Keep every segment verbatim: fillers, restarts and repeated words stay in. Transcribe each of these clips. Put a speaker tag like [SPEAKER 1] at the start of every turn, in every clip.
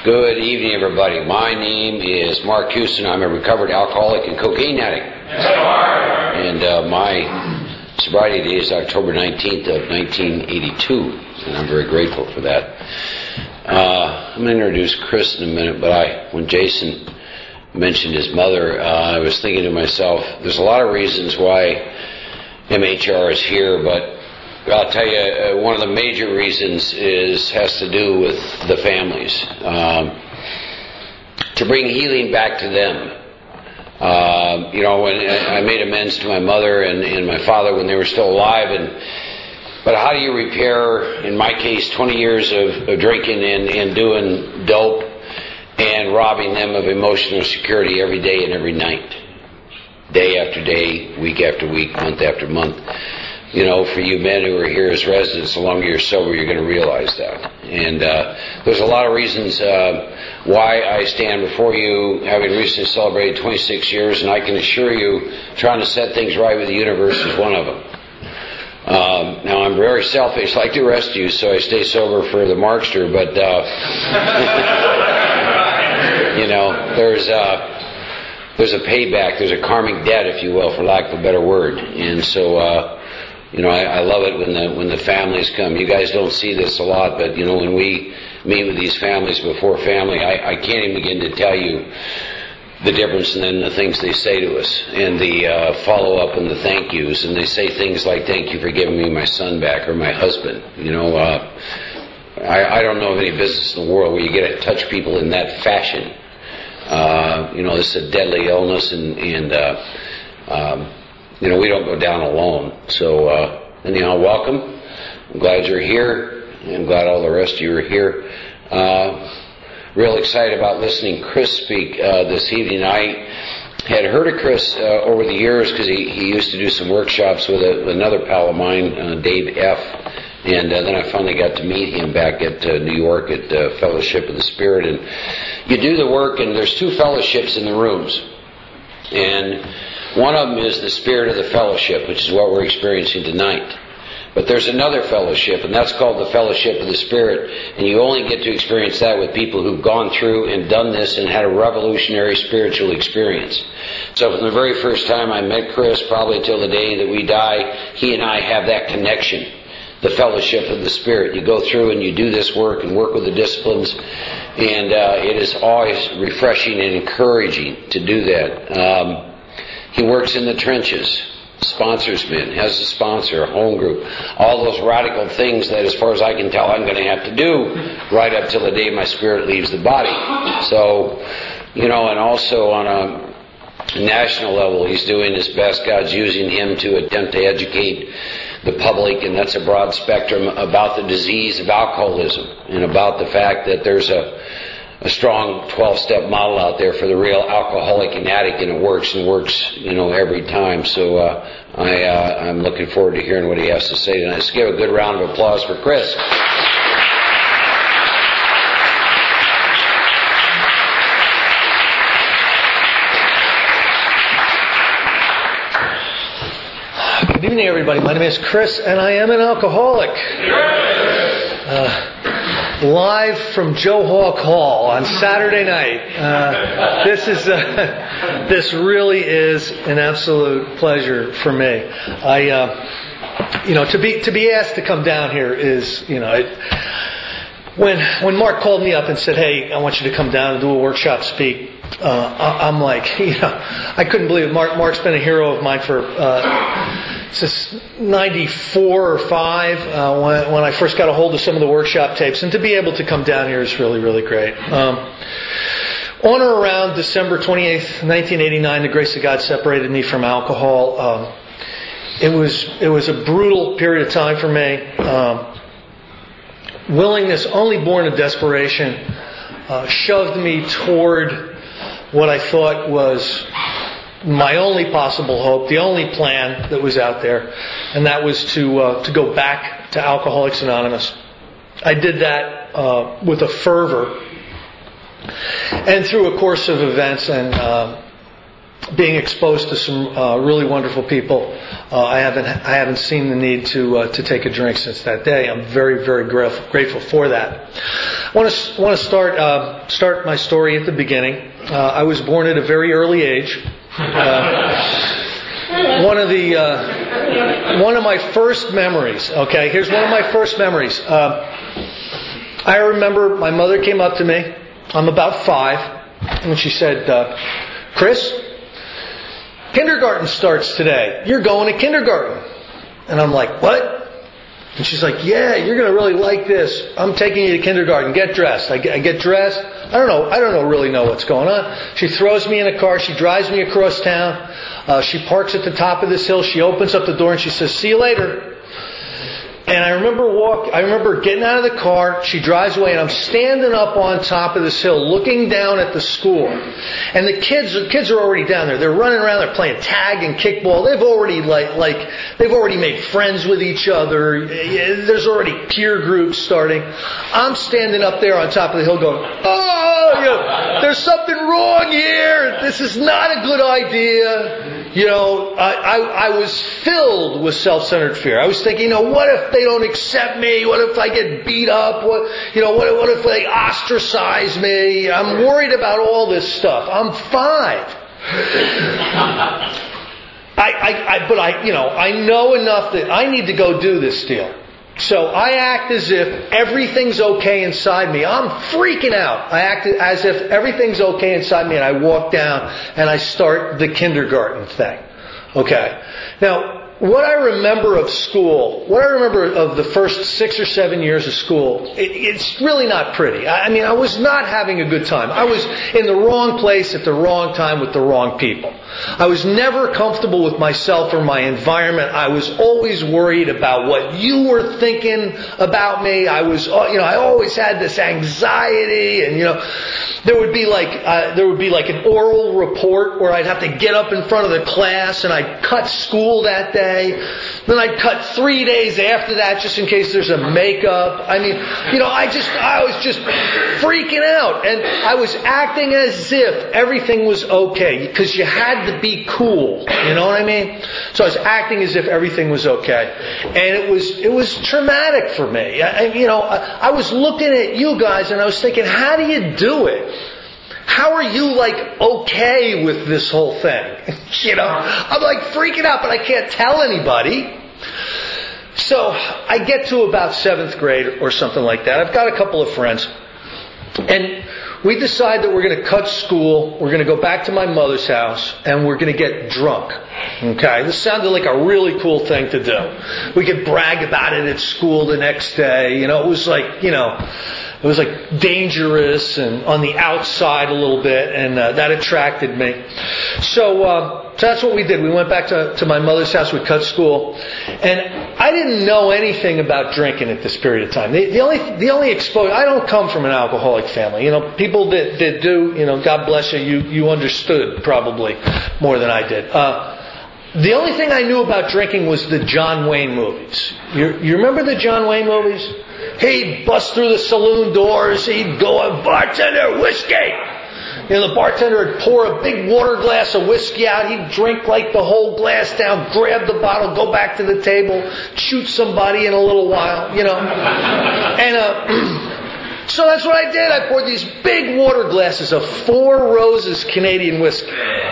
[SPEAKER 1] Good evening, everybody. My name is Mark Houston. I'm a recovered alcoholic and cocaine addict. And uh, my sobriety date is October nineteenth of nineteen eighty-two, and I'm very grateful for that. Uh, I'm going to introduce Chris in a minute, but I, when Jason mentioned his mother, uh, I was thinking to myself, there's a lot of reasons why M H R is here, but I'll tell you, uh, one of the major reasons is has to do with the families. Um, to bring healing back to them. Uh, you know, when I made amends to my mother and, and my father when they were still alive, and but how do you repair, in my case, twenty years of, of drinking and, and doing dope and robbing them of emotional security every day and every night? Day after day, week after week, month after month. You know, for you men who are here as residents, the longer you're sober, you're going to realize that. And uh, there's a lot of reasons uh, why I stand before you, having recently celebrated twenty-six years, and I can assure you, trying to set things right with the universe is one of them. Um, now, I'm very selfish, like the rest of you, so I stay sober for the Markster, but, uh, you know, there's... Uh, There's a payback, there's a karmic debt, if you will, for lack of a better word. And so, uh, you know, I, I love it when the when the families come. You guys don't see this a lot, but, you know, when we meet with these families before family, I, I can't even begin to tell you the difference in then the things they say to us, and the uh, follow-up and the thank yous. And they say things like, thank you for giving me my son back, or my husband. You know, uh, I, I don't know of any business in the world where you get to touch people in that fashion. Uh, you know, this is a deadly illness, and, and uh, um, you know, we don't go down alone. So, uh, anyhow, welcome. I'm glad you're here. I'm glad all the rest of you are here. Uh, real excited about listening Chris speak uh, this evening. I had heard of Chris uh, over the years because he, he used to do some workshops with, a, with another pal of mine, uh, Dave F., and uh, then I finally got to meet him back at uh, New York at uh, Fellowship of the Spirit. And you do the work, and there's two fellowships in the rooms. And one of them is the spirit of the fellowship, which is what we're experiencing tonight. But there's another fellowship, and that's called the Fellowship of the Spirit. And you only get to experience that with people who've gone through and done this and had a revolutionary spiritual experience. So from the very first time I met Chris, probably till the day that we die, he and I have that connection. The Fellowship of the Spirit. You go through and you do this work and work with the disciplines, and uh, it is always refreshing and encouraging to do that. Um, he works in the trenches, sponsors men, has a sponsor, a home group, all those radical things that, as far as I can tell, I'm going to have to do right up till the day my spirit leaves the body. So, you know, and also on a national level, he's doing his best. God's using him to attempt to educate the public, and that's a broad spectrum, about the disease of alcoholism and about the fact that there's a, a strong twelve-step model out there for the real alcoholic and addict, and it works and works, you know, every time. So uh, I, uh, I'm looking forward to hearing what he has to say tonight. Let's give a good round of applause for Chris.
[SPEAKER 2] Good evening, everybody. My name is Chris, and I am an alcoholic. Uh, live from Joe Hawk Hall on Saturday night. Uh, this is uh, this really is an absolute pleasure for me. I, uh, you know, to be to be asked to come down here is, you know, it, when when Mark called me up and said, "Hey, I want you to come down and do a workshop, speak." Uh, I'm like, you know, I couldn't believe it. Mark, Mark's been a hero of mine for uh, since ninety-four or five uh, when, when I first got a hold of some of the workshop tapes, and to be able to come down here is really, really great. Um, on or around December twenty-eighth, nineteen eighty-nine, the grace of God separated me from alcohol. Um, it was it was a brutal period of time for me. Um, willingness, only born of desperation, uh, shoved me toward what I thought was my only possible hope, the only plan that was out there, and that was to uh, to go back to Alcoholics Anonymous. I did that uh, with a fervor, and through a course of events and uh, being exposed to some uh, really wonderful people, uh, I haven't I haven't seen the need to uh, to take a drink since that day. I'm very very grateful grateful for that. I want to want to start uh, start my story at the beginning. Uh, I was born at a very early age. Uh, one of the uh, one of my first memories. Okay, here's one of my first memories. Uh, I remember my mother came up to me. I'm about five, and she said, uh, "Chris, kindergarten starts today. You're going to kindergarten." And I'm like, "What?" And she's like, "Yeah, you're going to really like this. I'm taking you to kindergarten. Get dressed." I get, I get dressed. I don't know. I don't know really know what's going on. She throws me in a car. She drives me across town. Uh, she parks at the top of this hill. She opens up the door and she says, "See you later." And I remember walk. I remember getting out of the car. She drives away, and I'm standing up on top of this hill, looking down at the school. And the kids, the kids are already down there. They're running around. They're playing tag and kickball. They've already like, like, they've already made friends with each other. There's already peer groups starting. I'm standing up there on top of the hill, going, "Oh, you know, there's something wrong here. This is not a good idea." You know, I, I, I was filled with self-centered fear. I was thinking, you know, what if they don't accept me? What if I get beat up? What, you know, what, what if they ostracize me? I'm worried about all this stuff. I'm five. I, I, I, but I, you know, I know enough that I need to go do this deal. So I act as if everything's okay inside me. I'm freaking out. I act as if everything's okay inside me, and I walk down and I start the kindergarten thing. Okay. Now, what I remember of school, what I remember of the first six or seven years of school, it, it's really not pretty. I, I mean, I was not having a good time. I was in the wrong place at the wrong time with the wrong people. I was never comfortable with myself or my environment. I was always worried about what you were thinking about me. I was, you know, I always had this anxiety, and you know, there would be like uh, there would be like an oral report where I'd have to get up in front of the class, and I'd cut school that day. Then I'd cut three days after that just in case there's a makeup. I mean, you know, I just I was just freaking out, and I was acting as if everything was okay because you had to be cool. You know what I mean? So I was acting as if everything was okay, and it was it was traumatic for me. I, you know, I, I was looking at you guys and I was thinking, how do you do it? How are you like okay with this whole thing? You know, I'm like freaking out, but I can't tell anybody. So I get to about seventh grade or something like that. I've got a couple of friends, and we decide that we're going to cut school, we're going to go back to my mother's house, and we're going to get drunk. Okay? This sounded like a really cool thing to do. We could brag about it at school the next day. You know, it was like, you know, it was like dangerous and on the outside a little bit, and uh, that attracted me. So, uh, so that's what we did. We went back to, to my mother's house, we cut school, and I didn't know anything about drinking at this period of time. The, the only the only exposure, I don't come from an alcoholic family. You know, people that, that do, you know, God bless you, you, you understood probably more than I did. Uh, the only thing I knew about drinking was the John Wayne movies. You, you remember the John Wayne movies? He'd bust through the saloon doors, he'd go, "Bartender, whiskey!" You know, the bartender would pour a big water glass of whiskey out. He'd drink like the whole glass down, grab the bottle, go back to the table, shoot somebody in a little while, you know. And uh, so that's what I did. I poured these big water glasses of Four Roses Canadian whiskey.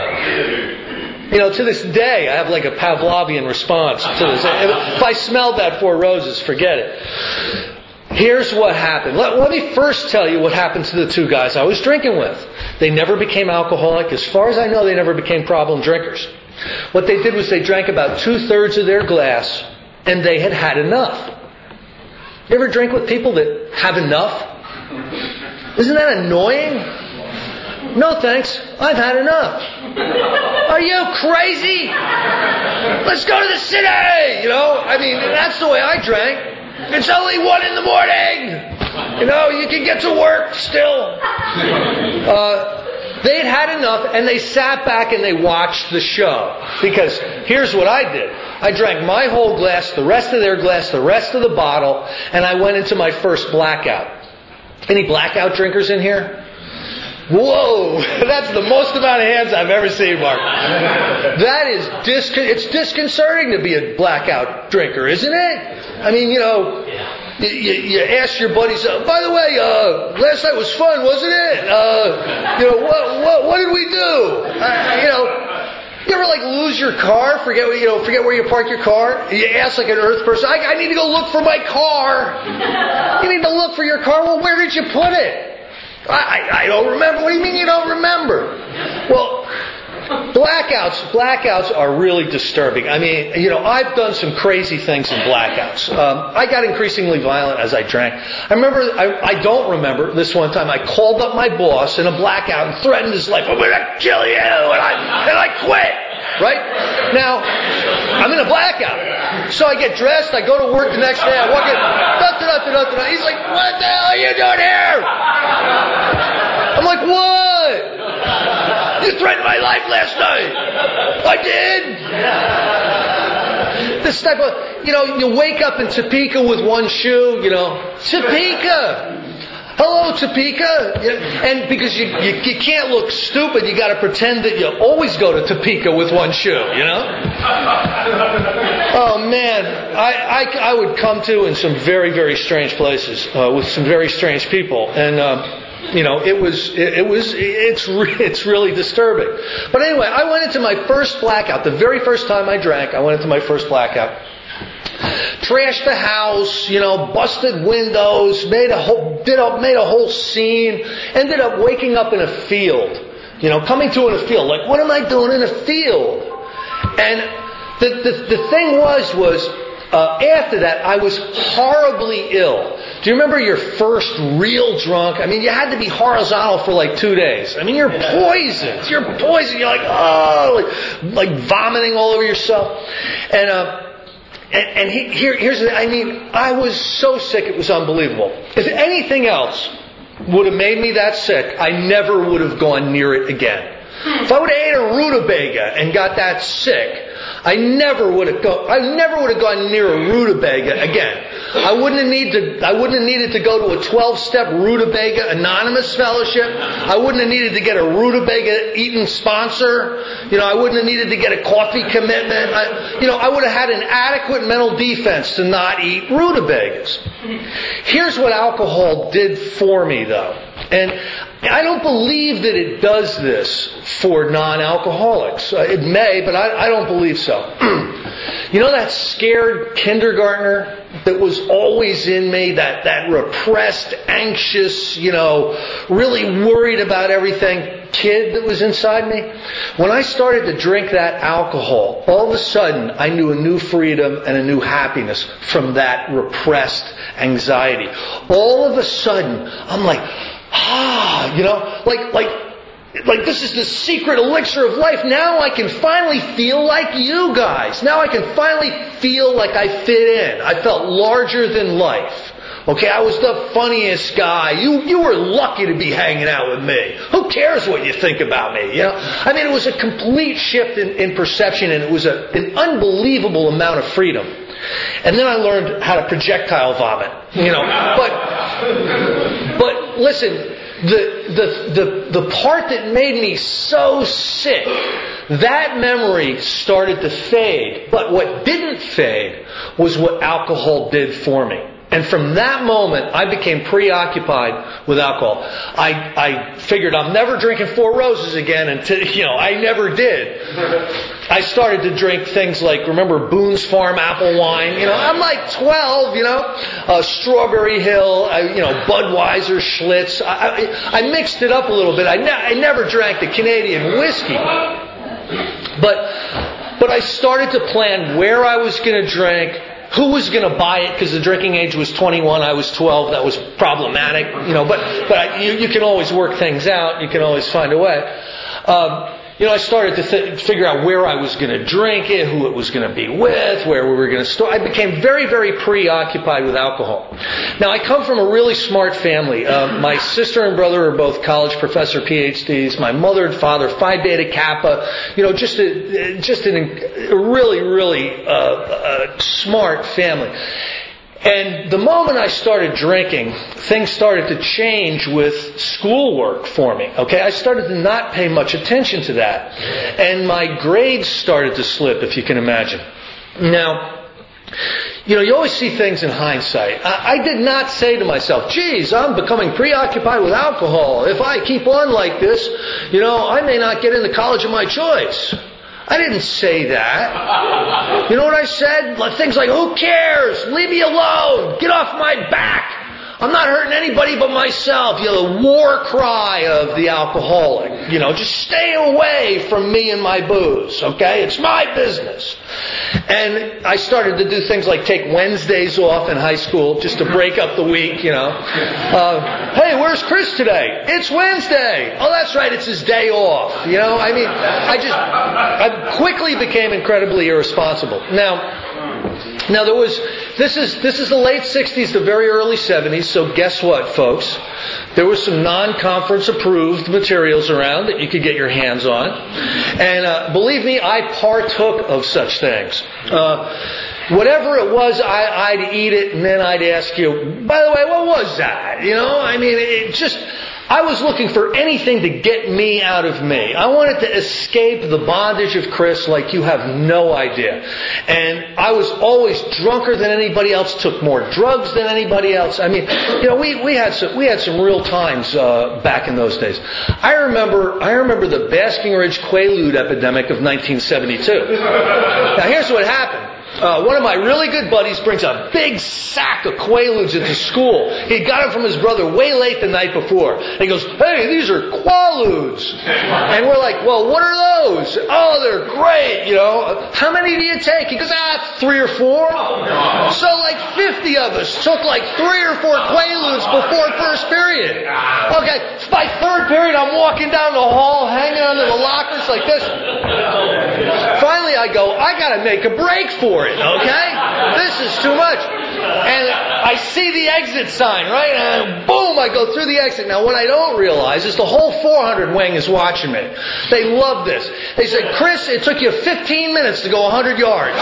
[SPEAKER 2] You know, to this day, I have like a Pavlovian response to this. If I smelled that Four Roses, forget it. Here's what happened. Let, let me first tell you what happened to the two guys I was drinking with. They never became alcoholic. As far as I know, they never became problem drinkers. What they did was they drank about two-thirds of their glass, and they had had enough. You ever drink with people that have enough? Isn't that annoying? No thanks, I've had enough. Are you crazy? Let's go to the city! You know, I mean, that's the way I drank. It's only one in the morning. You know, you can get to work still. Uh, they'd had enough, and they sat back and they watched the show. Because here's what I did. I drank my whole glass, the rest of their glass, the rest of the bottle, and I went into my first blackout. Any blackout drinkers in here? Whoa, that's the most amount of hands I've ever seen, Mark. That is dis- it's disconcerting to be a blackout drinker, isn't it? I mean, you know, you, you, you ask your buddies, uh, by the way, uh, last night was fun, wasn't it? Uh, you know, what, what, what did we do? Uh, you know, you ever like lose your car? Forget you know, forget where you parked your car? You ask like an earth person, I, I need to go look for my car. You need to look for your car. Well, where did you put it? I, I, I don't remember. What do you mean you don't remember? Well, blackouts, blackouts are really disturbing. I mean, you know, I've done some crazy things in blackouts. Um, I got increasingly violent as I drank. I remember, I, I don't remember this one time. I called up my boss in a blackout and threatened his life. I'm going to kill you, and I and I quit. Right now, I'm in a blackout. So I get dressed. I go to work the next day. I walk in. Da, da, da, da, da. He's like, "What the hell are you doing here?" I'm like, "What? You threatened my life last night." I did. This type of, you know, you wake up in Topeka with one shoe, you know. Topeka! Hello, Topeka! And because you, you, you can't look stupid, you gotta pretend that you always go to Topeka with one shoe, you know? Oh man, I, I, I would come to in some very, very strange places, uh, with some very strange people. And, um, You know, it was, it, it was, it's, it's really disturbing. But anyway, I went into my first blackout. The very first time I drank, I went into my first blackout. Trashed the house, you know, busted windows, made a whole, did a, made a whole scene, ended up waking up in a field. You know, coming to in a field. Like, what am I doing in a field? And the, the, the thing was, was, Uh, after that, I was horribly ill. Do you remember your first real drunk? I mean, you had to be horizontal for like two days. I mean, you're poisoned. You're poisoned. You're like, oh, like, like vomiting all over yourself. And, uh, and, and he, here, here's the, I mean, I was so sick, it was unbelievable. If anything else would have made me that sick, I never would have gone near it again. If I would have ate a rutabaga and got that sick, I never would have go, I never would have gone near a rutabaga again. I wouldn't have need to, I wouldn't have needed to go to a twelve-step rutabaga anonymous fellowship. I wouldn't have needed to get a rutabaga eating sponsor. You know, I wouldn't have needed to get a coffee commitment. I, you know, I would have had an adequate mental defense to not eat rutabagas. Here's what alcohol did for me, though. And I don't believe that it does this for non-alcoholics. Uh, it may, but I, I don't believe so. You know that scared kindergartner that was always in me, that, that repressed, anxious, you know, really worried about everything kid that was inside me? When I started to drink that alcohol, all of a sudden I knew a new freedom and a new happiness from that repressed anxiety. All of a sudden, I'm like, ah, you know, like, like, like this is the secret elixir of life. Now I can finally feel like you guys. Now I can finally feel like I fit in. I felt larger than life. Okay, I was the funniest guy. You, you were lucky to be hanging out with me. Who cares what you think about me? You know, I mean, it was a complete shift in, in perception, and it was a, an unbelievable amount of freedom. And then I learned how to projectile vomit. You know, but but listen, the the the the part that made me so sick, that memory started to fade. But what didn't fade was what alcohol did for me. And from that moment, I became preoccupied with alcohol. I, I figured I'm never drinking Four Roses again until, you know, I never did. I started to drink things like, remember Boone's Farm apple wine? You know, I'm like twelve, you know, uh, Strawberry Hill, I, you know, Budweiser, Schlitz. I, I, I mixed it up a little bit. I, ne- I never drank the Canadian whiskey. But, but I started to plan where I was going to drink, who was going to buy it, because the drinking age was twenty-one, I was twelve, that was problematic, you know, but but I, you, you can always work things out, you can always find a way. Um, you know, I started to th- figure out where I was going to drink it, who it was going to be with, where we were going to store. I became very, very preoccupied with alcohol. Now, I come from a really smart family. Uh, my sister and brother are both college professor P H Ds. My mother and father, Phi Beta Kappa. You know, just a, just an, a really, really uh, uh, smart family. And the moment I started drinking, things started to change with schoolwork for me. Okay, I started to not pay much attention to that. And my grades started to slip, if you can imagine. Now, you know, you always see things in hindsight. I, I did not say to myself, geez, I'm becoming preoccupied with alcohol. If I keep on like this, you know, I may not get into college of my choice. I didn't say that. You know what I said? Things like, who cares? Leave me alone. Get off my back. I'm not hurting anybody but myself. You know, the war cry of the alcoholic. You know, just stay away from me and my booze, okay? It's my business. And I started to do things like take Wednesdays off in high school just to break up the week, you know. Uh, hey, where's Chris today? It's Wednesday. Oh, that's right, it's his day off. You know, I mean, I just, I quickly became incredibly irresponsible. Now, Now there was, this is this is the late sixties, the very early seventies, so guess what, folks? There was some non-conference approved materials around that you could get your hands on. And uh, believe me, I partook of such things. Uh, whatever it was, I, I'd eat it and then I'd ask you, by the way, what was that? You know, I mean, it just... I was looking for anything to get me out of me. I wanted to escape the bondage of Chris like you have no idea. And I was always drunker than anybody else, took more drugs than anybody else. I mean, you know, we, we had some we had some real times uh, back in those days. I remember I remember the Basking Ridge Quaalude epidemic of nineteen seventy-two. Now here's what happened. Uh, one of my really good buddies brings a big sack of Quaaludes into school. He got them from his brother way late the night before. And he goes, hey, these are Quaaludes. And we're like, well, what are those? Oh, they're great, you know. How many do you take? He goes, ah, three or four. So like fifty of us took like three or four Quaaludes before first period. Okay, by third period, I'm walking down the hall, hanging under the lockers like this. Finally, I go, I got to make a break for it, okay? This is too much. And I see the exit sign, right? And boom, I go through the exit. Now, what I don't realize is the whole four hundred wing is watching me. They love this. They said, Chris, it took you fifteen minutes to go one hundred yards.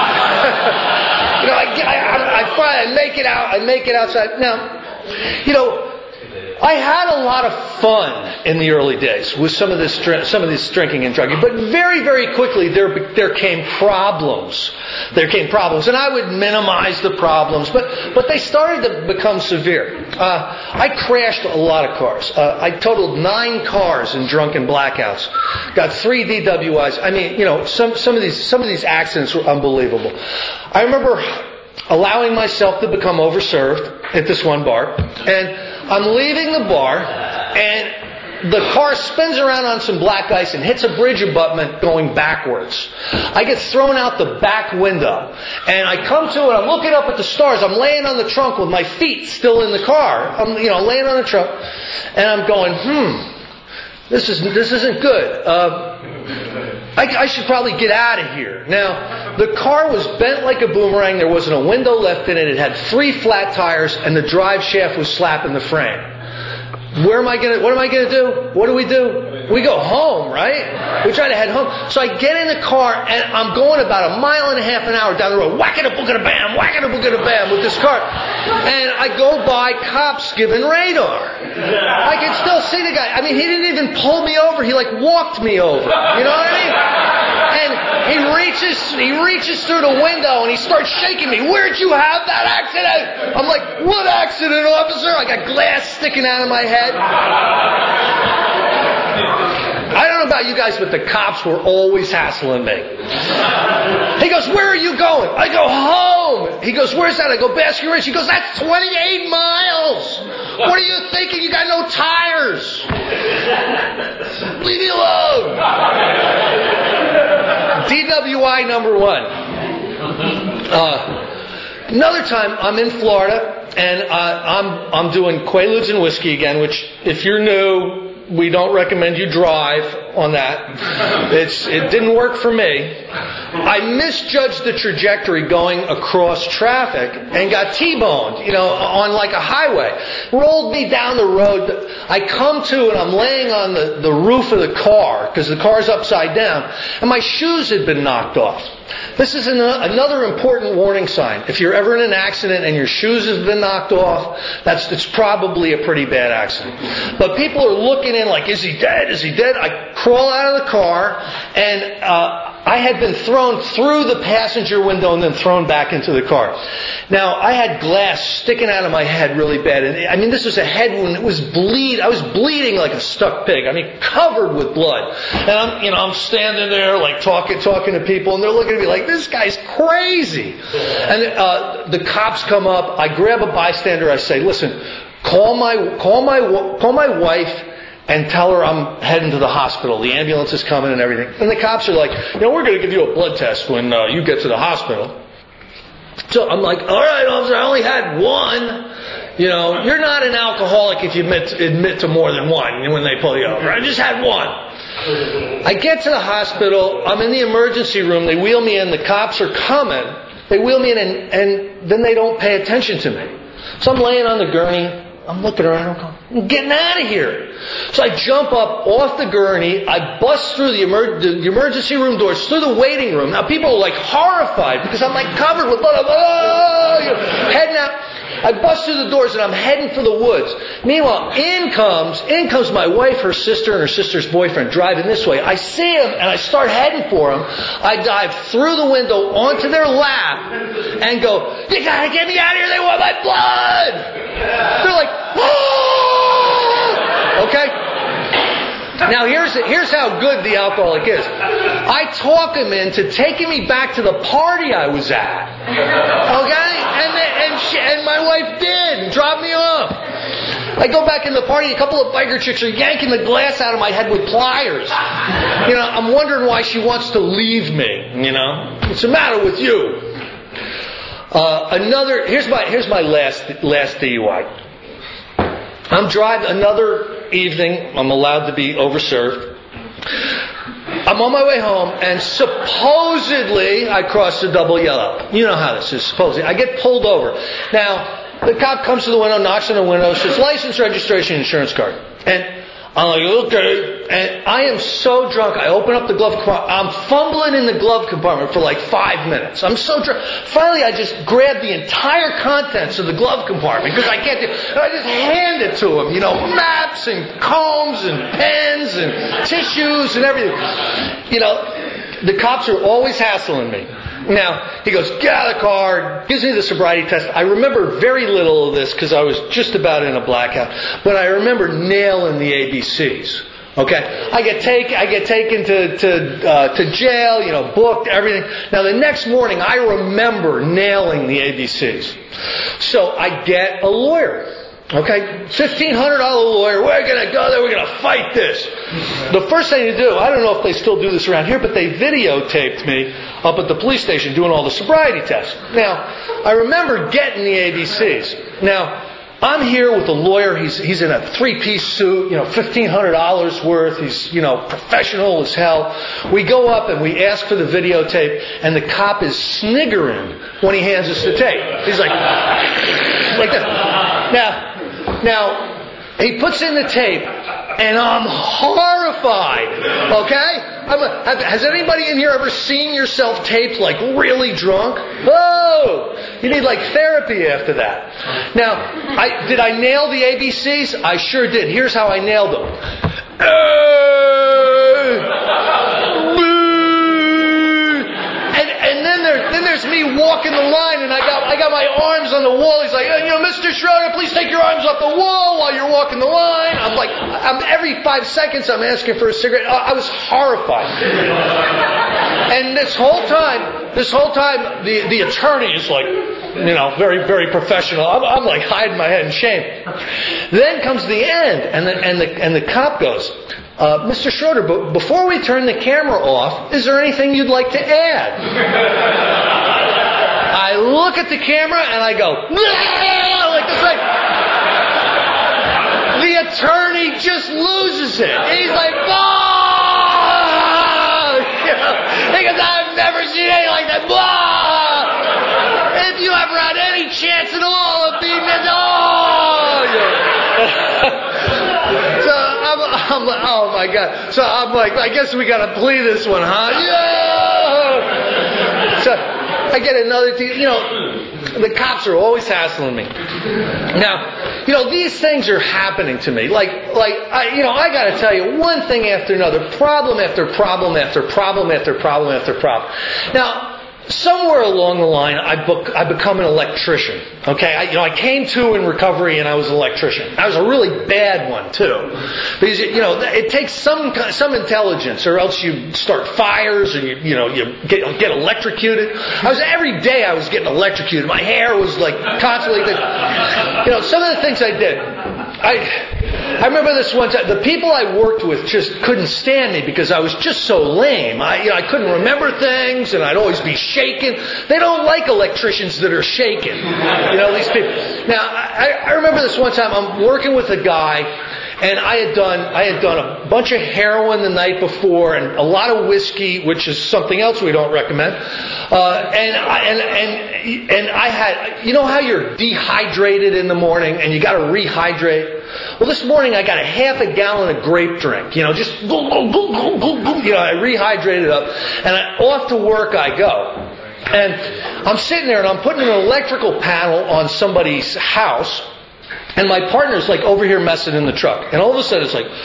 [SPEAKER 2] You know, I, I, I, I, I make it out. I make it outside. Now, you know, I had a lot of fun in the early days with some of this, some of this drinking and drugging, but very, very quickly there there came problems. There came problems, and I would minimize the problems, but but they started to become severe. Uh, I crashed a lot of cars. Uh, I totaled nine cars in drunken blackouts. Got three D W Is. I mean, you know, some some of these some of these accidents were unbelievable. I remember allowing myself to become overserved at this one bar, and I'm leaving the bar, and the car spins around on some black ice and hits a bridge abutment going backwards. I get thrown out the back window, and I come to it. I'm looking up at the stars. I'm laying on the trunk with my feet still in the car. I'm, you know, laying on the trunk, and I'm going, hmm, this is this isn't good. Uh, I, I should probably get out of here. Now, the car was bent like a boomerang. There wasn't a window left in it. It had three flat tires, and the drive shaft was slapping the frame. Where am I going to, what am I going to do? What do we do? We go home, right? We try to head home. So I get in the car, and I'm going about a mile and a half an hour down the road, whack-a-da-book-a-da-bam, whack-a-da-book-a-da-bam with this car. And I go by cops giving radar. I can still see the guy. I mean, he didn't even pull me over. He like walked me over. You know what I mean? And he reaches, he reaches through the window and he starts shaking me. Where'd you have that accident? I'm like, what accident, officer? I got glass sticking out of my head. I don't know about you guys, but the cops were always hassling me. He goes, where are you going? I go, home. He goes, where's that? I go, Basking Ridge. He goes, that's twenty-eight miles. What are you thinking? You got no tires. Leave me alone. D W I number one. Uh, another time, I'm in Florida, and uh, I'm I'm doing Quaaludes and whiskey again, which if you're new, we don't recommend you drive on that. It's, it didn't work for me. I misjudged the trajectory going across traffic and got T-boned, you know, on like a highway. Rolled me down the road. I come to and I'm laying on the, the roof of the car because the car's upside down and my shoes had been knocked off. This is an, another important warning sign. If you're ever in an accident and your shoes have been knocked off, that's it's probably a pretty bad accident. But people are looking in like, is he dead? Is he dead? I crawl out of the car, and uh, I had been thrown through the passenger window and then thrown back into the car. Now, I had glass sticking out of my head really bad. And I mean, this was a head wound. It was bleed. I was bleeding like a stuck pig. I mean, covered with blood. And I'm, you know, I'm standing there like talking, talking to people, and they're looking at me like, this guy's crazy. And uh, the cops come up. I grab a bystander. I say, listen, call my, call my, call my wife and tell her I'm heading to the hospital. The ambulance is coming and everything. And the cops are like, you know, we're going to give you a blood test when uh, you get to the hospital. So I'm like, all right, officer, I only had one. You know, you're not an alcoholic if you admit, admit to more than one when they pull you over. I just had one. I get to the hospital. I'm in the emergency room. They wheel me in. The cops are coming. They wheel me in, and, and then they don't pay attention to me. So I'm laying on the gurney. I'm looking around. I'm going, I'm getting out of here. So I jump up off the gurney. I bust through the, emer- the emergency room doors, through the waiting room. Now people are like horrified because I'm like covered with blood. I'm, oh, you know, heading out. I bust through the doors and I'm heading for the woods. Meanwhile, in comes, in comes my wife, her sister, and her sister's boyfriend driving this way. I see them and I start heading for them. I dive through the window onto their lap and go, you gotta get me out of here, they want my blood! They're like, oh! Okay? Now here's here's how good the alcoholic is. I talk him into taking me back to the party I was at. Okay? And and she, and my wife did. Dropped me off. I go back in the party, a couple of biker chicks are yanking the glass out of my head with pliers. You know, I'm wondering why she wants to leave me, you know. What's the matter with you? Uh, another here's my here's my last last D U I. I'm driving another evening. I'm allowed to be overserved. I'm on my way home, and supposedly I crossed the double yellow. You know how this is. Supposedly, I get pulled over. Now the cop comes to the window, knocks on the window, says license, registration, insurance card, and I'm like, okay. And I am so drunk. I open up the glove compartment. I'm fumbling in the glove compartment for like five minutes. I'm so drunk. Finally, I just grab the entire contents of the glove compartment because I can't do it. And I just hand it to him. You know, maps and combs and pens and tissues and everything. You know, the cops are always hassling me. Now, he goes, get out of the car, gives me the sobriety test. I remember very little of this because I was just about in a blackout. But I remember nailing the A B Cs. Okay? I get take, I get taken to, to, uh, to jail, you know, booked, everything. Now, the next morning, I remember nailing the A B Cs. So I get a lawyer. Okay, fifteen hundred dollars lawyer, we're going to go there, we're going to fight this. The first thing to do, I don't know if they still do this around here, but they videotaped me up at the police station doing all the sobriety tests. Now, I remember getting the A B Cs. Now, I'm here with a lawyer, he's he's in a three-piece suit, you know, fifteen hundred dollars worth, he's, you know, professional as hell. We go up and we ask for the videotape, and the cop is sniggering when he hands us the tape. He's like, like this. Now, Now, he puts in the tape, and I'm horrified. Okay? I'm a, have, has anybody in here ever seen yourself taped like really drunk? Oh, you need like therapy after that. Now, I, did I nail the A B Cs? I sure did. Here's how I nailed them. And, and then there, then there's me walking the line, and I got I got my arms on the wall. He's like, you know, Mister Schroeder, please take your arms off the wall while you're walking the line. I'm like, I'm every five seconds I'm asking for a cigarette. I, I was horrified. And this whole time, this whole time, the the attorney is like, you know, very very professional. I'm, I'm like hiding my head in shame. Then comes the end, and the and the and the cop goes, Uh, Mister Schroeder, but before we turn the camera off, is there anything you'd like to add? I look at the camera and I go, like this. Like, the attorney just loses it. He's like, "Blah!" You know, because I've never seen anything like that. Blah! If you ever had any chance at all of being this, oh! So I'm, I'm like, oh my God. So I'm like, I guess we got to plea this one, huh? Yeah! So I get another, t- you know, the cops are always hassling me. Now, you know, these things are happening to me. Like, like, I, you know, I got to tell you, one thing after another, problem after problem after problem after problem after problem. Now, somewhere along the line, I book, I become an electrician. Okay, I, you know, I came to in recovery, and I was an electrician. I was a really bad one too, because you know it takes some some intelligence, or else you start fires, or you you know you get get electrocuted. I was every day I was getting electrocuted. My hair was like constantly. You know, some of the things I did. I I remember this one time. The people I worked with just couldn't stand me because I was just so lame. I you know, I couldn't remember things, and I'd always be shaken. They don't like electricians that are shaken. You know, these people. Now, I, I remember this one time. I'm working with a guy, and I had done I had done a bunch of heroin the night before, and a lot of whiskey, which is something else we don't recommend. Uh, and I, and and and I had, you know how you're dehydrated in the morning and you got to rehydrate. Well, this morning I got a half a gallon of grape drink. You know, just you know, I rehydrated up, and I, off to work I go. And I'm sitting there and I'm putting an electrical panel on somebody's house, and my partner's like over here messing in the truck. And all of a sudden it's like,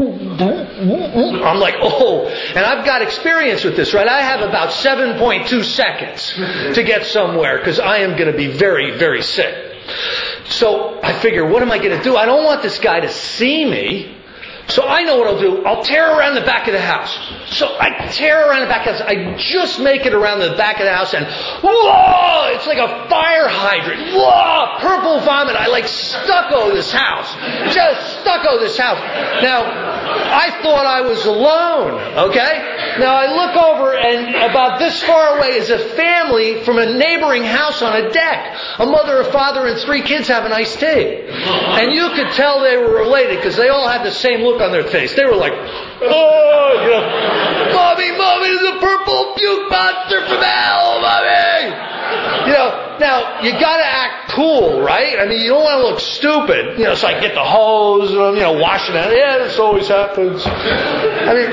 [SPEAKER 2] I'm like, oh. And I've got experience with this, right? I have about seven point two seconds to get somewhere because I am going to be very, very sick. So I figure, what am I going to do? I don't want this guy to see me. So I know what I'll do. I'll tear around the back of the house. So I tear around the back of the house. I just make it around the back of the house, and whoa! It's like a fire hydrant. Whoa! Purple vomit. I like stucco this house. Just stucco this house. Now, I thought I was alone, okay? Now I look over, and about this far away is a family from a neighboring house on a deck. A mother, a father, and three kids having iced tea. And you could tell they were related because they all had the same look on their face. They were like, oh, you know, Mommy, Mommy, there's a purple puke monster from hell, Mommy! You know, now, you gotta act cool, right? I mean, you don't want to look stupid. You know, so I get the hose, and I'm, you know, washing it. Yeah, this always happens. I mean,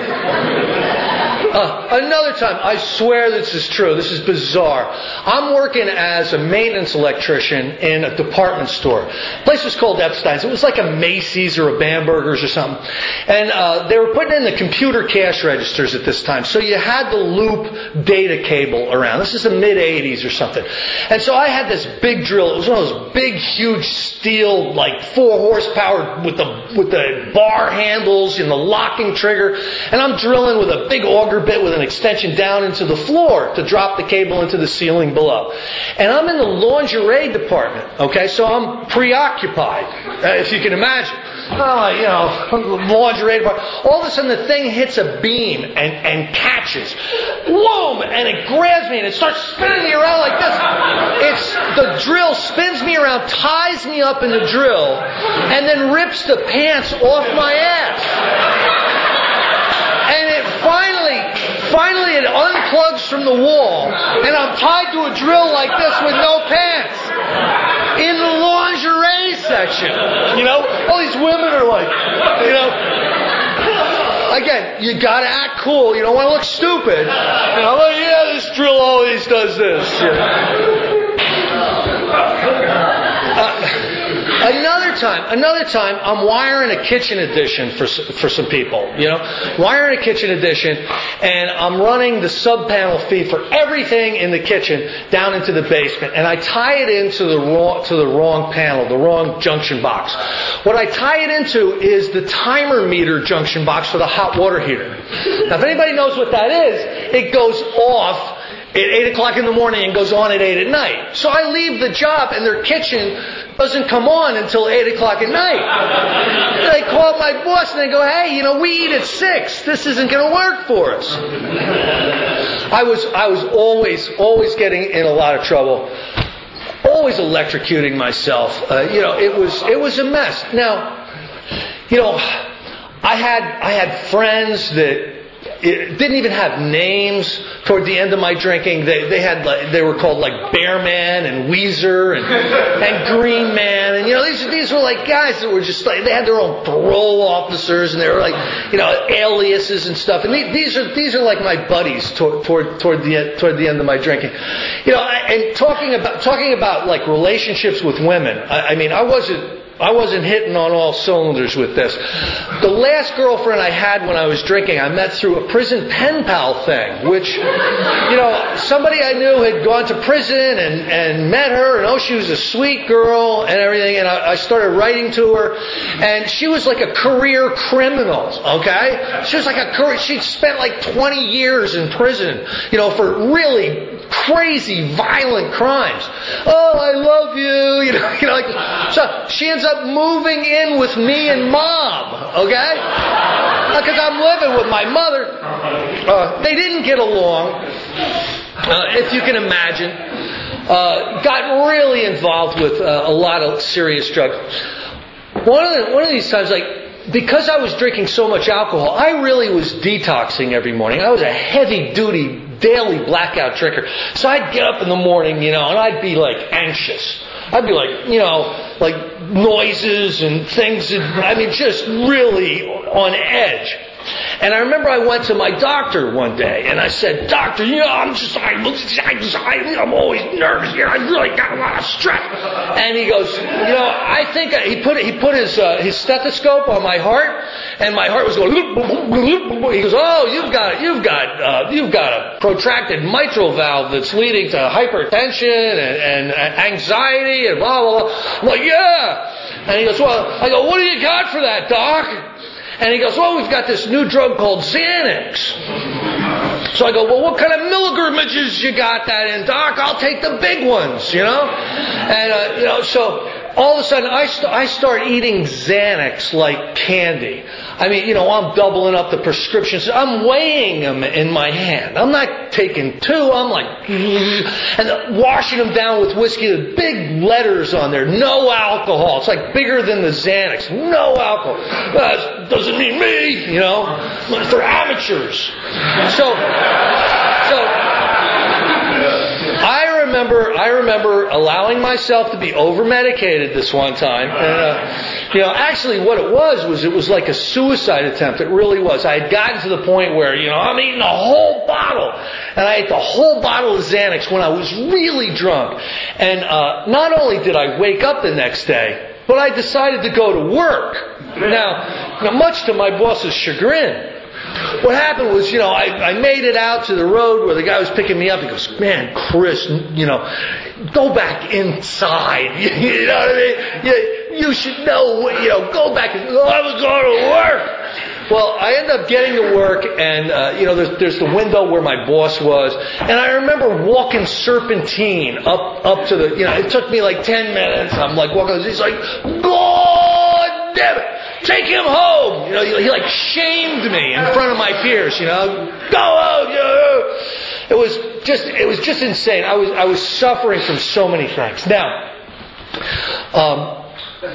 [SPEAKER 2] uh, another time, I swear this is true. This is bizarre. I'm working as a maintenance electrician in a department store. The place was called Epstein's. It was like a Macy's or a Bamberger's or something. And uh, they were putting in the computer cash registers at this time. So you had the loop data cable around. This is the mid eighties or something. And so I had this big drill. It was one of those big, huge steel, like four horsepower with the with the bar handles and the locking trigger. And I'm drilling with a big auger bit with an extension down into the floor to drop the cable into the ceiling below. And I'm in the lingerie department. Okay, so I'm preoccupied, uh, if you can imagine. Oh, you know, lingerie department. All of a sudden the thing hits a beam and, and catches. Whoa! And it grabs me and it starts spinning me around like this. It's the drill spins me around, ties me up in the drill, and then rips the pants off my ass. And it finally, finally it unplugs from the wall, and I'm tied to a drill like this with no pants. In the lingerie section. You know? All these women are like, you know. Again, you gotta act cool. You don't want to look stupid. And I'm like, yeah, this drill always does this. You know? uh, Another time, another time, I'm wiring a kitchen addition for for some people, you know, wiring a kitchen addition, and I'm running the sub-panel feed for everything in the kitchen down into the basement, and I tie it into the wrong to the wrong panel, the wrong junction box. What I tie it into is the timer meter junction box for the hot water heater. Now, if anybody knows what that is, it goes off at eight o'clock in the morning and goes on at eight at night. So I leave the job and their kitchen doesn't come on until eight o'clock at night. They call my boss and they go, hey, you know, we eat at six. This isn't going to work for us. I was, I was always, always getting in a lot of trouble. Always electrocuting myself. Uh, you know, it was, it was a mess. Now, you know, I had I had friends that it didn't even have names toward the end of my drinking. They they had like, they were called like Bear Man and Weezer and and Green Man, and you know these these were like guys that were just like they had their own parole officers, and they were like you know aliases and stuff. And these are these are like my buddies toward toward toward the toward the end of my drinking. You know, and talking about talking about like relationships with women. I, I mean, I wasn't. I wasn't hitting on all cylinders with this. The last girlfriend I had when I was drinking, I met through a prison pen pal thing, which, you know, somebody I knew had gone to prison and, and met her, and oh, she was a sweet girl and everything, and I, I started writing to her, and she was like a career criminal, okay? She was like a career, she'd spent like twenty years in prison, you know, for really crazy, violent crimes. Oh, I love you, you know, you know, like, so she ends up moving in with me and Mom, okay? Because I'm living with my mother. Uh, they didn't get along, uh, if you can imagine. Uh, got really involved with uh, a lot of serious drugs. One of the, one of these times, like, because I was drinking so much alcohol, I really was detoxing every morning. I was a heavy-duty, daily blackout drinker. So I'd get up in the morning, you know, and I'd be like anxious. I'd be like, you know, like noises and things. That, I mean, just really on edge. And I remember I went to my doctor one day, and I said, "Doctor, you know, I'm just, I, I, I'm always nervous here. I really got a lot of stress." And he goes, "You know, I think I, he put he put his uh, his stethoscope on my heart, and my heart was going." He goes, "Oh, you've got you've got uh, you've got a protracted mitral valve that's leading to hypertension and, and anxiety and blah blah blah." I'm like, "Yeah." And he goes, "Well," I go, "What do you got for that, Doc?" And he goes, "Well, we've got this new drug called Xanax." So I go, "Well, what kind of milligramages you got that in, Doc? I'll take the big ones, you know?" And, uh, you know, so all of a sudden I, st- I start eating Xanax like candy. I mean, you know, I'm doubling up the prescriptions. I'm weighing them in my hand. I'm not taking two. I'm like, and washing them down with whiskey with big letters on there. No alcohol. It's like bigger than the Xanax. No alcohol. That doesn't mean me, you know. They're amateurs. So, so, I remember, I remember allowing myself to be over-medicated this one time. And, uh, you know, actually what it was, was it was like a suicide attempt. It really was. I had gotten to the point where, you know, I'm eating a whole bottle. And I ate the whole bottle of Xanax when I was really drunk. And, uh, not only did I wake up the next day, but I decided to go to work. Now, now much to my boss's chagrin. What happened was, you know, I, I made it out to the road where the guy was picking me up. He goes, "Man, Chris, you know, go back inside." You know what I mean? You, you should know, you know, go back. And, "Oh, I was going to work." Well, I ended up getting to work, and, uh, you know, there's, there's the window where my boss was. And I remember walking serpentine up, up to the, you know, it took me like ten minutes. I'm like walking, he's like, "God damn it. Take him home." You know, he, he like shamed me in front of my peers, you know. "Go home, you know." It was just, it was just insane. I was, I was suffering from so many things. Now, um,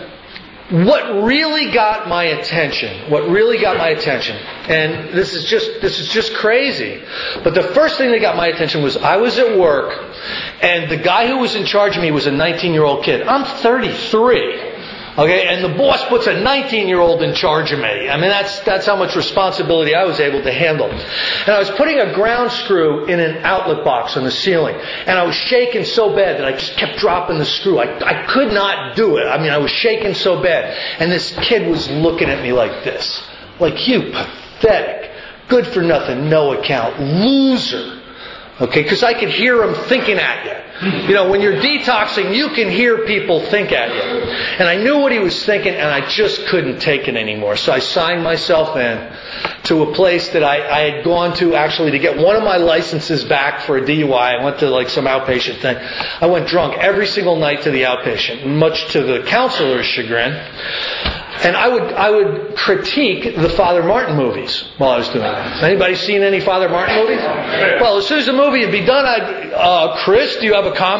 [SPEAKER 2] what really got my attention, what really got my attention, and this is just, this is just crazy, but the first thing that got my attention was I was at work, and the guy who was in charge of me was a nineteen-year-old kid. I'm thirty-three. Okay, and the boss puts a nineteen-year-old in charge of me. I mean, that's that's how much responsibility I was able to handle. And I was putting a ground screw in an outlet box on the ceiling. And I was shaking so bad that I just kept dropping the screw. I, I could not do it. I mean, I was shaking so bad. And this kid was looking at me like this. Like, "You pathetic, good for nothing, no account, loser." Okay, because I could hear him thinking at you. You know, when you're detoxing, you can hear people think at you. And I knew what he was thinking, and I just couldn't take it anymore. So I signed myself in to a place that I, I had gone to actually to get one of my licenses back for a D U I. I went to like some outpatient thing. I went drunk every single night to the outpatient, much to the counselor's chagrin. And I would I would critique the Father Martin movies while I was doing that. Anybody seen any Father Martin movies? Well, as soon as the movie would be done, I'd, uh, "Chris, do you have a comment?"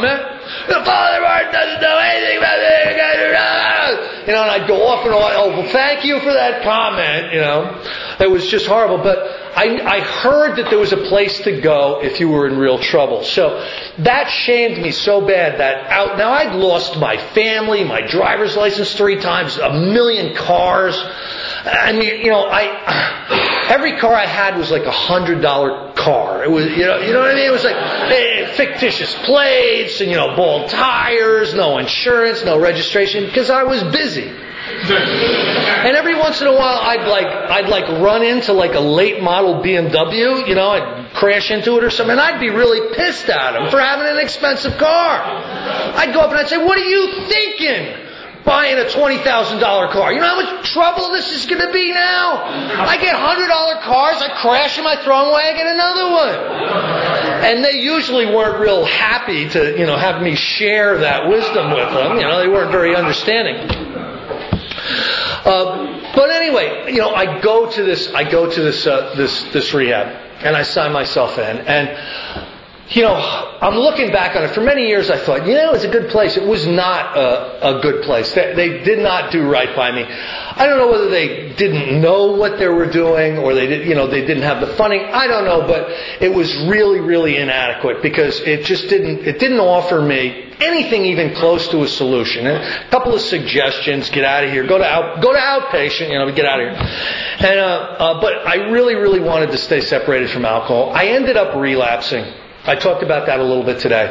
[SPEAKER 2] The Father Martin doesn't know anything about it. You know, and I'd go off and on. Oh, well, thank you for that comment. You know, it was just horrible. But I, I heard that there was a place to go if you were in real trouble. So that shamed me so bad that out. Now I'd lost my family, my driver's license three times, a million cars. I mean, you know, I every car I had was like a hundred dollar car. It was, you know, you know what I mean. It was like eh, fictitious plates and you know, bald tires, no insurance, no registration, because I was busy. And every once in a while, I'd like I'd like run into like a late model B M W, you know, I'd crash into it or something, and I'd be really pissed at him for having an expensive car. I'd go up and I'd say, "What are you thinking? Buying a twenty thousand dollar car. You know how much trouble this is going to be now? I get one hundred dollar cars, I crash them, I throw them away, I get another one." And they usually weren't real happy to, you know, have me share that wisdom with them. You know, they weren't very understanding. Uh, but anyway, you know, I go to this, I go to this, uh, this, this rehab, and I sign myself in, and you know, I'm looking back on it. For many years I thought, you know, it's a good place. It was not a, a good place. They, they did not do right by me. I don't know whether they didn't know what they were doing or they did, you know, they didn't have the funding. I don't know, but it was really, really inadequate because it just didn't, it didn't offer me anything even close to a solution. And a couple of suggestions: get out of here, go to out, go to outpatient, you know, get out of here. And uh, uh, but I really, really wanted to stay separated from alcohol. I ended up relapsing. I talked about that a little bit today.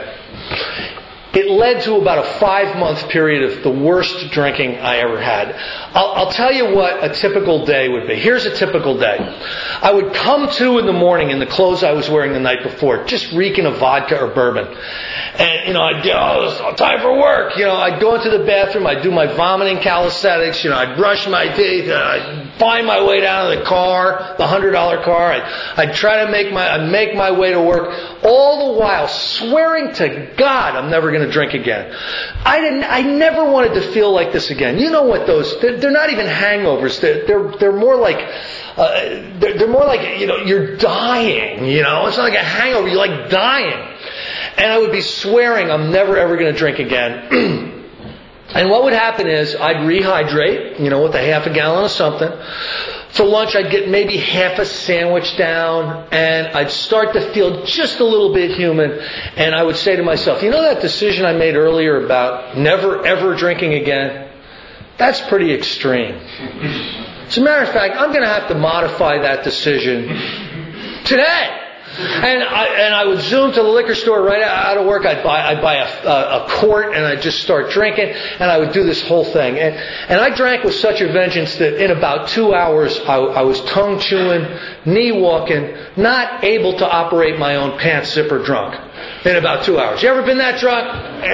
[SPEAKER 2] It led to about a five-month period of the worst drinking I ever had. I'll, I'll tell you what a typical day would be. Here's a typical day. I would come to in the morning in the clothes I was wearing the night before, just reeking of vodka or bourbon. And, you know, I'd, oh, it's time for work. You know, I'd go into the bathroom, I'd do my vomiting calisthenics, you know, I'd brush my teeth, I'd find my way down to the car, the one hundred dollar car. I'd, I'd try to make my, I'd make my way to work, all the while swearing to God I'm never going to drink again. I didn't, I never wanted to feel like this again. You know what those, they're, they're not even hangovers. They're, they're, they're more like, uh, they're, they're more like, you know, you're dying, you know, it's not like a hangover, you're like dying. And I would be swearing I'm never ever going to drink again. And what would happen is I'd rehydrate, you know, with a half a gallon of something. For lunch, I'd get maybe half a sandwich down, and I'd start to feel just a little bit human. And I would say to myself, you know that decision I made earlier about never ever drinking again? That's pretty extreme. As a matter of fact, I'm going to have to modify that decision today. And I, and I would zoom to the liquor store right out of work. I'd buy, I'd buy a, a, a quart and I'd just start drinking. And I would do this whole thing. And, and I drank with such a vengeance that in about two hours, I, I was tongue chewing, knee walking, not able to operate my own pants zipper drunk. In about two hours. You ever been that drunk?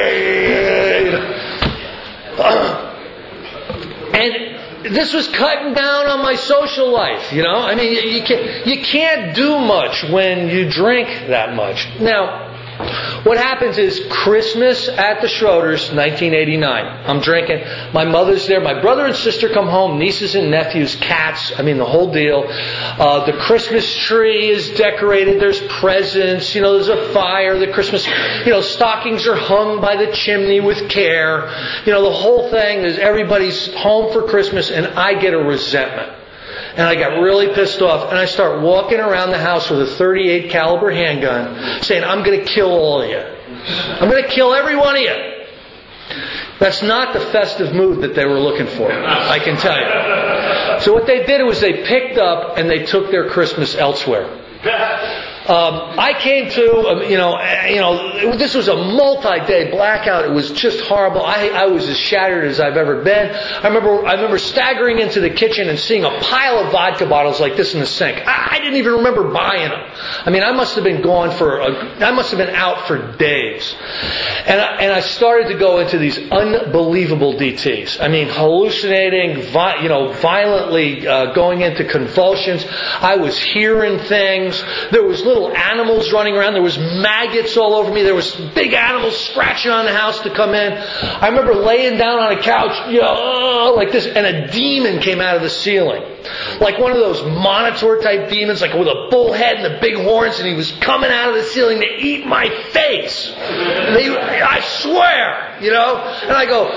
[SPEAKER 2] And this was cutting down on my social life, you know. I mean, you, you can't you can't do much when you drink that much. Now, what happens is Christmas at the Schroeder's, nineteen eighty-nine. I'm drinking. My mother's there. My brother and sister come home. Nieces and nephews, cats. I mean, the whole deal. Uh, the Christmas tree is decorated. There's presents. You know, there's a fire. The Christmas, you know, stockings are hung by the chimney with care. You know, the whole thing is everybody's home for Christmas, and I get a resentment. And I got really pissed off, and I start walking around the house with a thirty-eight caliber handgun, saying, I'm going to kill all of you. I'm going to kill every one of you. That's not the festive mood that they were looking for, I can tell you. So what they did was they picked up and they took their Christmas elsewhere. Um, I came to, um, you know, you know, this was a multi-day blackout. It was just horrible. I, I was as shattered as I've ever been. I remember, I remember staggering into the kitchen and seeing a pile of vodka bottles like this in the sink. I, I didn't even remember buying them. I mean, I must have been gone for, a, I must have been out for days. And I, and I started to go into these unbelievable D Ts. I mean, hallucinating, vi- you know, violently uh, going into convulsions. I was hearing things. There was little little animals running around. There was maggots all over me. There was big animals scratching on the house to come in. I remember laying down on a couch, you know, like this, and a demon came out of the ceiling. Like one of those Monitor type demons, like with a bull head and the big horns, and he was coming out of the ceiling to eat my face. And he, I swear, you know, and I go,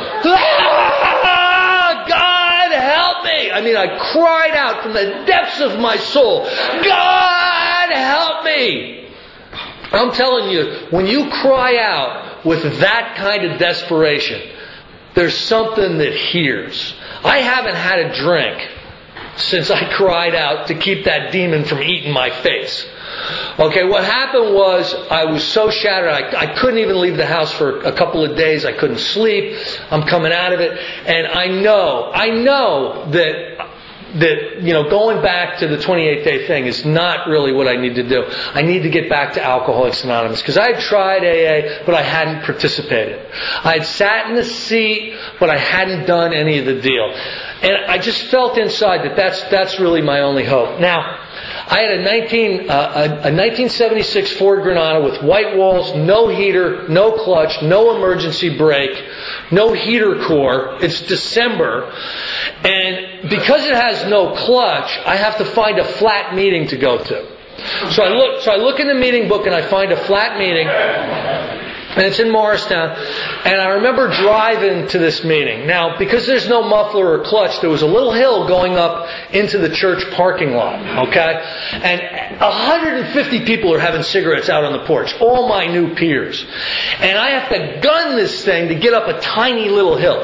[SPEAKER 2] ah, God help me. I mean, I cried out from the depths of my soul, God help me. I'm telling you, when you cry out with that kind of desperation, there's something that hears. I haven't had a drink since I cried out to keep that demon from eating my face. Okay, what happened was I was so shattered I, I couldn't even leave the house for a couple of days. I couldn't sleep. I'm coming out of it. And I know, I know that, that, you know, going back to the twenty-eight day thing is not really what I need to do. I need to get back to Alcoholics Anonymous. Because I had tried A A, but I hadn't participated. I had sat in the seat, but I hadn't done any of the deal. And I just felt inside that that's, that's really my only hope. Now, I had a, nineteen, uh, a, a nineteen seventy-six Ford Granada with white walls, no heater, no clutch, no emergency brake, no heater core. It's December. And because it has no clutch, I have to find a flat meeting to go to. So I look, so I look in the meeting book and I find a flat meeting. And it's in Morristown. And I remember driving to this meeting. Now, because there's no muffler or clutch, there was a little hill going up into the church parking lot. Okay? And one hundred fifty people are having cigarettes out on the porch. All my new peers. And I have to gun this thing to get up a tiny little hill.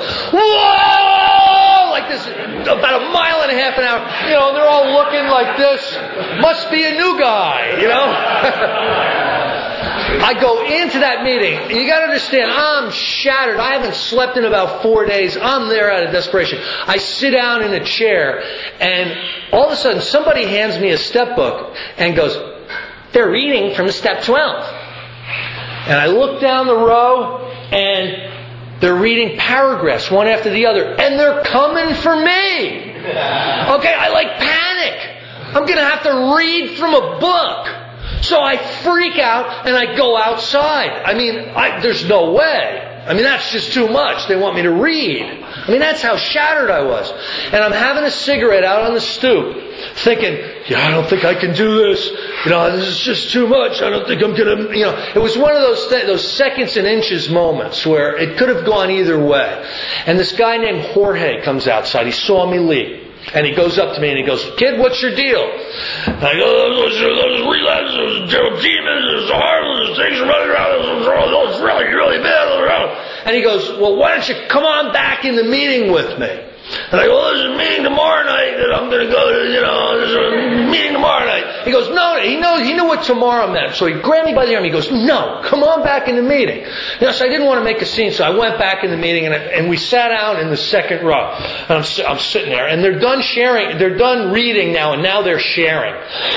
[SPEAKER 2] Whoa! Like this, about a mile and a half an hour. You know, and they're all looking like this. Must be a new guy, you know? I go into that meeting. You got to understand, I'm shattered. I haven't slept in about four days. I'm there out of desperation. I sit down in a chair, and all of a sudden, somebody hands me a step book and goes, "They're reading from step twelve." And I look down the row, and they're reading paragraphs one after the other, and they're coming for me. Okay, I like panic. I'm going to have to read from a book. So I freak out and I go outside. I mean, I, there's no way. I mean, that's just too much. They want me to read. I mean, that's how shattered I was. And I'm having a cigarette out on the stoop, thinking, yeah, I don't think I can do this. You know, this is just too much. I don't think I'm going to, you know. It was one of those th- those seconds and inches moments where it could have gone either way. And this guy named Jorge comes outside. He saw me leave. And he goes up to me and he goes, "Kid, what's your deal?" And I go, "Those, those relapses, those demons, those horrible things running around, those really, really bad." And he goes, "Well, why don't you come on back in the meeting with me?" And I go, "Well, there's a meeting tomorrow night that I'm going to go to, you know, there's a meeting tomorrow night." He goes, "No," he knows, he knew what tomorrow meant. So he grabbed me by the arm. He goes, "No, come on back in the meeting." You know, so I didn't want to make a scene, so I went back in the meeting and, I, and we sat down in the second row. And I'm, I'm sitting there, and they're done sharing, they're done reading now, and now they're sharing.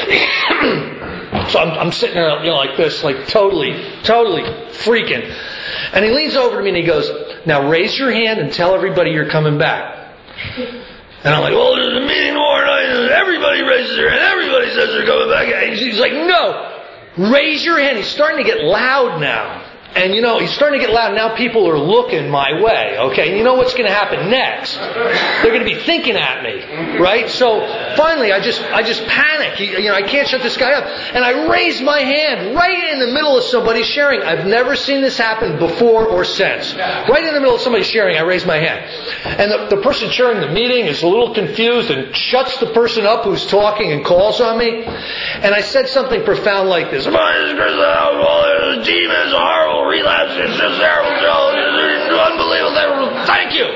[SPEAKER 2] So I'm, I'm sitting there, you know, like this, like totally, totally freaking. And he leans over to me and he goes, "Now raise your hand and tell everybody you're coming back." And I'm like, "Well, there's a meeting tomorrow night and everybody raises their hand. Everybody says they're coming back." And he's like, "No, raise your hand." He's starting to get loud now. And you know, he's starting to get loud. Now people are looking my way. Okay, and you know what's going to happen next? They're going to be thinking at me, right? So finally, I just, I just panic. He, you know, I can't shut this guy up, and I raise my hand right in the middle of somebody sharing. I've never seen this happen before or since. Right in the middle of somebody sharing, I raise my hand, and the, the person chairing the meeting is a little confused and shuts the person up who's talking and calls on me. And I said something profound like this: "My name is Chris, the demons are horrible. Relapse, it's just terrible, Joe. Unbelievable. Thank you."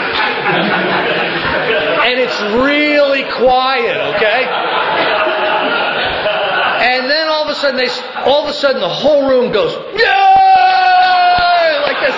[SPEAKER 2] And it's really quiet, okay? And then all of a sudden, they, all of a sudden, the whole room goes, "Yay!" like this.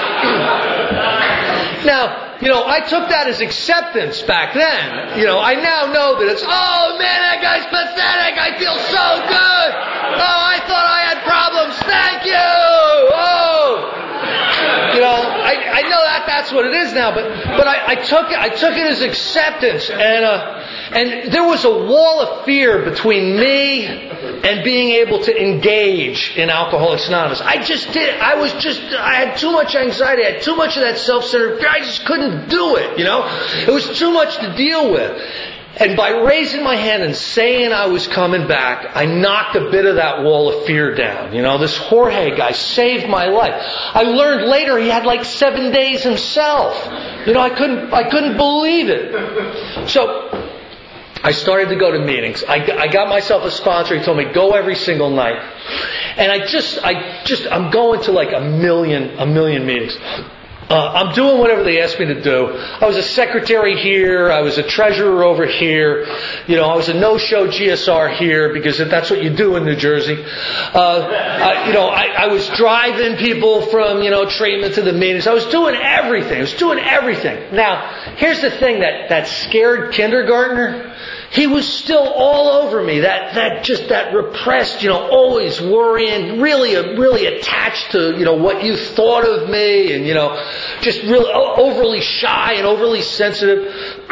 [SPEAKER 2] Now, you know, I took that as acceptance back then. You know, I now know that it's, "Oh man, that guy's pathetic. I feel so good. Oh, I thought I had problems. Thank you. Oh." You know, I, I know that that's what it is now, but but I, I took it I took it as acceptance, and uh, And there was a wall of fear between me and being able to engage in Alcoholics Anonymous. I just did. I was just, I had too much anxiety. I had too much of that self-centered fear. I just couldn't do it, you know. It was too much to deal with. And by raising my hand and saying I was coming back, I knocked a bit of that wall of fear down. You know, this Jorge guy saved my life. I learned later he had like seven days himself. You know, I couldn't, I couldn't believe it. So, I started to go to meetings. I, I got myself a sponsor. He told me, go every single night. And I just, I just, I'm going to like a million, a million meetings. Uh, I'm doing whatever they asked me to do. I was a secretary here. I was a treasurer over here. You know, I was a no-show G S R here because that's what you do in New Jersey. Uh, I, you know, I, I was driving people from, you know, treatment to the meetings. I was doing everything. I was doing everything. Now, here's the thing that, that scared kindergartner. He was still all over me. That, that just, that repressed, you know, always worrying, really, really attached to, you know, what you thought of me and, you know, just really overly shy and overly sensitive.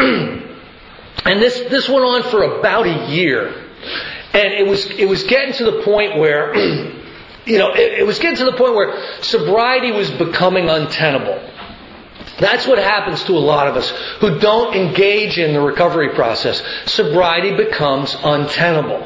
[SPEAKER 2] And this, this went on for about a year. And it was, it was getting to the point where, you know, it, it was getting to the point where sobriety was becoming untenable. That's what happens to a lot of us who don't engage in the recovery process. Sobriety becomes untenable.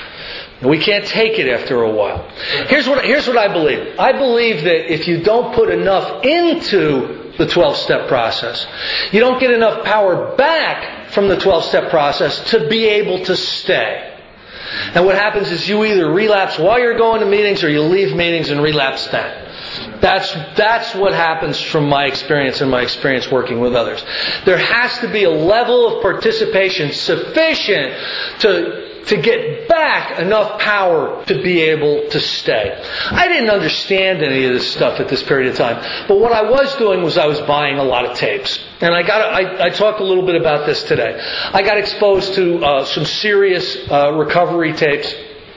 [SPEAKER 2] We can't take it after a while. Here's what, here's what I believe. I believe that if you don't put enough into the twelve-step process, you don't get enough power back from the twelve-step process to be able to stay. And what happens is you either relapse while you're going to meetings or you leave meetings and relapse then. That's, that's what happens from my experience and my experience working with others. There has to be a level of participation sufficient to, to get back enough power to be able to stay. I didn't understand any of this stuff at this period of time. But what I was doing was I was buying a lot of tapes. And I got I, I talked a little bit about this today. I got exposed to uh, some serious uh, recovery tapes.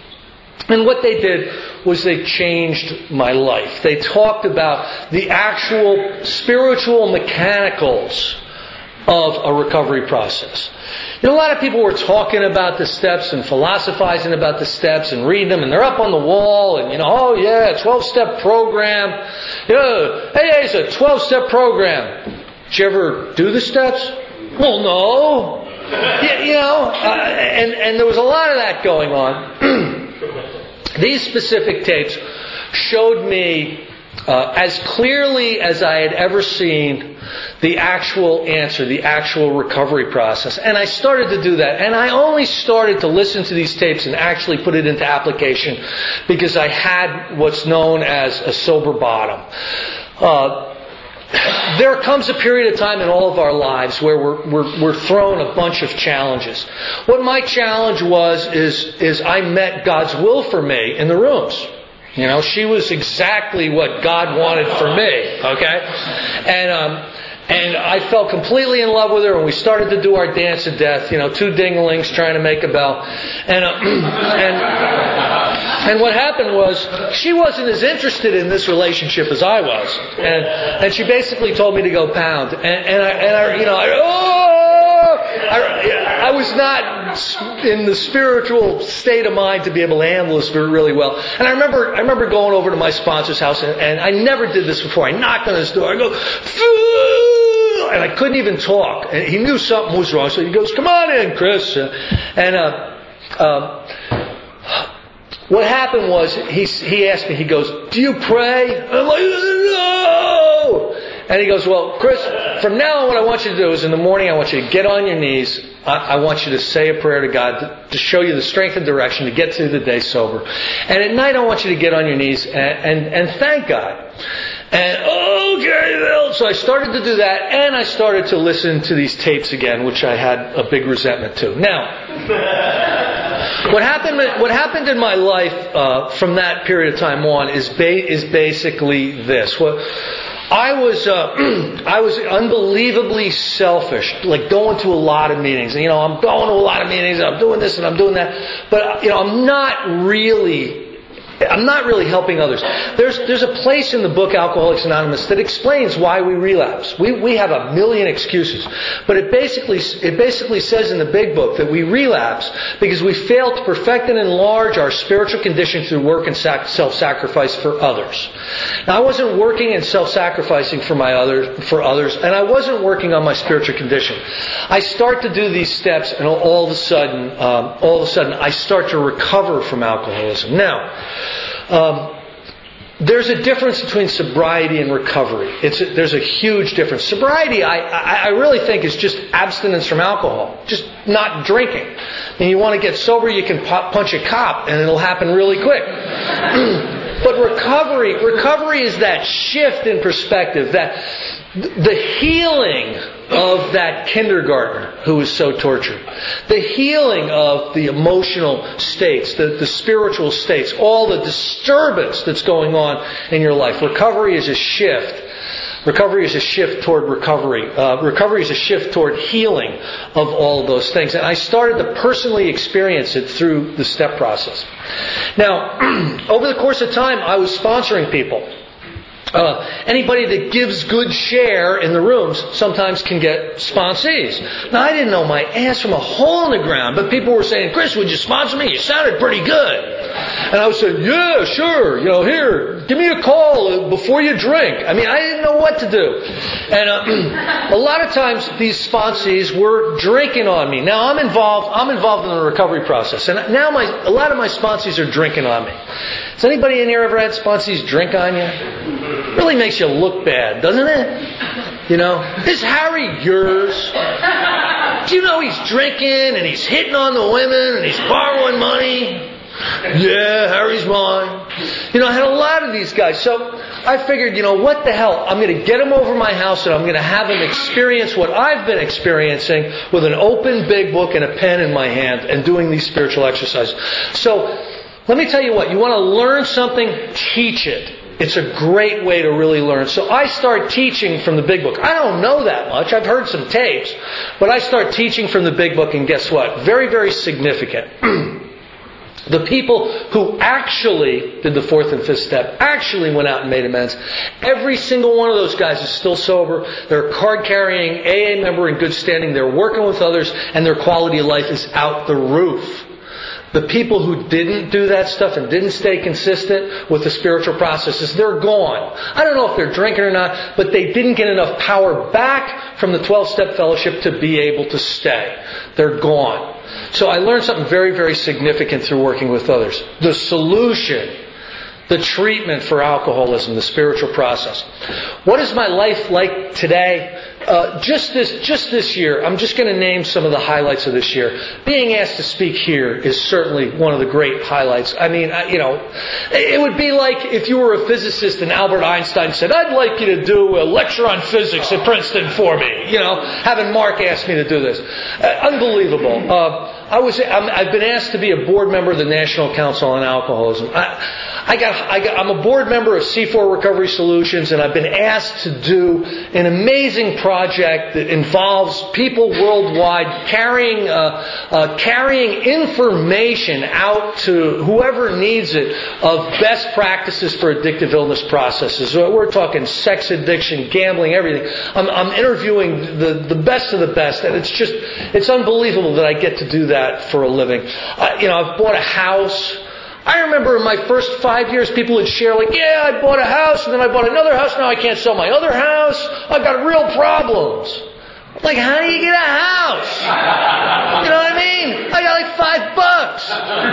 [SPEAKER 2] And what they did was they changed my life. They talked about the actual spiritual mechanicals of a recovery process. You know, a lot of people were talking about the steps and philosophizing about the steps and reading them, and they're up on the wall, and, you know, oh yeah, twelve-step program. You know, hey, hey, it's a twelve-step program. Did you ever do the steps? Well, no. You, you know, uh, and, and there was a lot of that going on. These specific tapes showed me uh, as clearly as I had ever seen the actual answer, the actual recovery process. And I started to do that. And I only started to listen to these tapes and actually put it into application because I had what's known as a sober bottom. Uh, There comes a period of time in all of our lives where we're, we're, we're thrown a bunch of challenges. What my challenge was is, is I met God's will for me in the rooms. You know, she was exactly what God wanted for me. Okay? And, um, and I fell completely in love with her, and we started to do our dance of death. You know, two dinglings trying to make a bell. And, uh, and, and what happened was, she wasn't as interested in this relationship as I was. And, and she basically told me to go pound. And, and I, and I, you know, I, oh! I, I was not in the spiritual state of mind to be able to handle this really well. And I remember, I remember going over to my sponsor's house, and, and I never did this before. I knocked on his door. I go, Phoo! And I couldn't even talk. And he knew something was wrong, so he goes, "Come on in, Chris." And uh, um, what happened was, he he asked me. He goes, "Do you pray?" And I'm like, "No." And he goes, "Well, Chris, from now on, what I want you to do is in the morning, I want you to get on your knees. I, I want you to say a prayer to God to, to show you the strength and direction to get through the day sober. And at night, I want you to get on your knees and, and, and thank God." And okay, Bill. So I started to do that, and I started to listen to these tapes again, which I had a big resentment to. Now, what happened? What happened in my life uh, from that period of time on is ba- is basically this. What I was uh, I was unbelievably selfish, like going to a lot of meetings. And, you know, I'm going to a lot of meetings, and I'm doing this and I'm doing that, but, you know, I'm not really I'm not really helping others. There's there's a place in the book Alcoholics Anonymous that explains why we relapse. We we have a million excuses, but it basically it basically says in the big book that we relapse because we fail to perfect and enlarge our spiritual condition through work and sac- self-sacrifice for others. Now, I wasn't working and self-sacrificing for my other for others, and I wasn't working on my spiritual condition. I start to do these steps, and all of a sudden, um, all of a sudden, I start to recover from alcoholism. Now. Um, there's a difference between sobriety and recovery. It's a, there's a huge difference. Sobriety, I, I, I really think, is just abstinence from alcohol, just not drinking. And you want to get sober, you can pop, punch a cop, and it'll happen really quick. But recovery, recovery is that shift in perspective, that the healing of that kindergartner who was so tortured. The healing of the emotional states, the, the spiritual states, all the disturbance that's going on in your life. Recovery is a shift. Recovery is a shift toward recovery. Uh, recovery is a shift toward healing of all of those things. And I started to personally experience it through the step process. Now, over the course of time, I was sponsoring people. Uh, anybody that gives good share in the rooms sometimes can get sponsees. Now, I didn't know my ass from a hole in the ground, but people were saying, "Chris, would you sponsor me? You sounded pretty good." And I was saying, "Yeah, sure. You know, here, give me a call before you drink." I mean, I didn't know what to do. And uh, a lot of times these sponsees were drinking on me. Now, I'm involved. I'm involved in the recovery process, and now my a lot of my sponsees are drinking on me. Has anybody in here ever had sponsees drink on you? Really makes you look bad, doesn't it? You know, is Harry yours? Do you know he's drinking and he's hitting on the women and he's borrowing money? Yeah, Harry's mine. You know, I had a lot of these guys. So I figured, you know, what the hell? I'm going to get them over my house and I'm going to have them experience what I've been experiencing with an open big book and a pen in my hand and doing these spiritual exercises. So let me tell you what. You want to learn something? Teach it. It's a great way to really learn. So I start teaching from the big book. I don't know that much. I've heard some tapes. But I start teaching from the big book, and guess what? Very, very significant. The people who actually did the fourth and fifth step, actually went out and made amends, every single one of those guys is still sober. They're a card-carrying A A member in good standing. They're working with others, and their quality of life is out the roof. The people who didn't do that stuff and didn't stay consistent with the spiritual processes, they're gone. I don't know if they're drinking or not, but they didn't get enough power back from the twelve-step fellowship to be able to stay. They're gone. So I learned something very, very significant through working with others. The solution, the treatment for alcoholism, the spiritual process. What is my life like today? Uh, just this, just this year, I'm just going to name some of the highlights of this year. Being asked to speak here is certainly one of the great highlights. I mean, I, you know, it would be like if you were a physicist and Albert Einstein said, "I'd like you to do a lecture on physics at Princeton for me." You know, having Mark ask me to do this, uh, unbelievable. Uh, I was, I'm, I've been asked to be a board member of the National Council on Alcoholism. I, I got, I got, I'm a board member of C four Recovery Solutions, and I've been asked to do an amazing project that involves people worldwide carrying, uh, uh, carrying information out to whoever needs it of best practices for addictive illness processes. So we're talking sex addiction, gambling, everything. I'm, I'm interviewing the, the best of the best, and it's just, it's unbelievable that I get to do that for a living. Uh, you know, I've bought a house. I remember in my first five years, people would share like, "Yeah, I bought a house, and then I bought another house. Now I can't sell my other house. I've got real problems." I'm like, how do you get a house? You know what I mean? I got like five bucks.